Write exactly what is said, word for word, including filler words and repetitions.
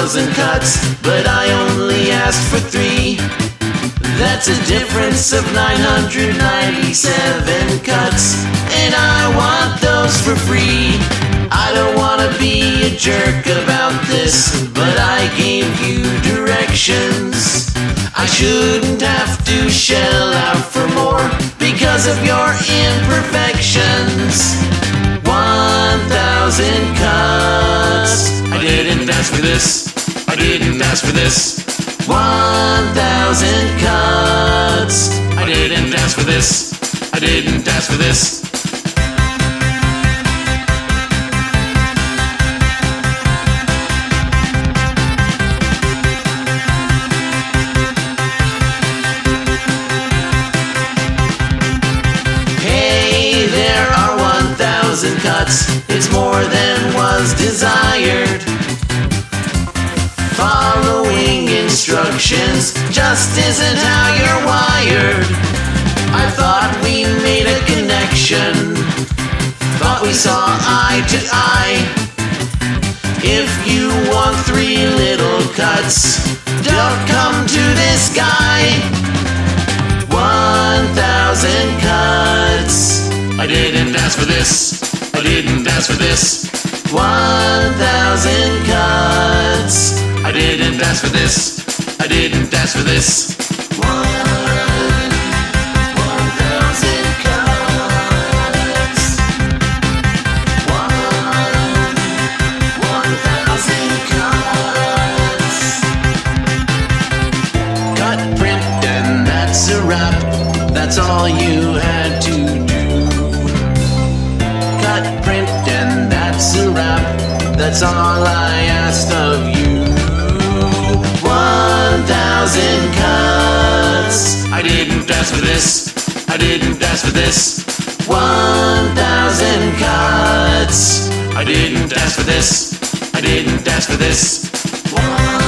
thousand cuts, but I only asked for three. That's a difference of nine hundred ninety-seven cuts, and I want those for free. I don't wanna be a jerk about this, but I gave you directions. I shouldn't have to shell out for more because of your imperfections. One thousand cuts. I didn't ask for this. I didn't ask for this. One thousand cuts. I didn't ask for this. I didn't ask for this. Hey, there are one thousand cuts. It's more than was desired. Following instructions just isn't how you're wired. I thought we made a connection, thought we saw eye to eye. If you want three little cuts, don't come to this guy. One thousand cuts. I didn't ask for this. I didn't ask for this. One thousand cuts. I didn't ask for this. I didn't ask for this. One, one thousand cuts. One, one thousand cuts. Cut, print, and that's a wrap. That's all you had to do. Cut, print, and that's a wrap. That's all I asked of you. One thousand cuts. I didn't ask for this. I didn't ask for this. One thousand cuts. I didn't ask for this. I didn't ask for this. One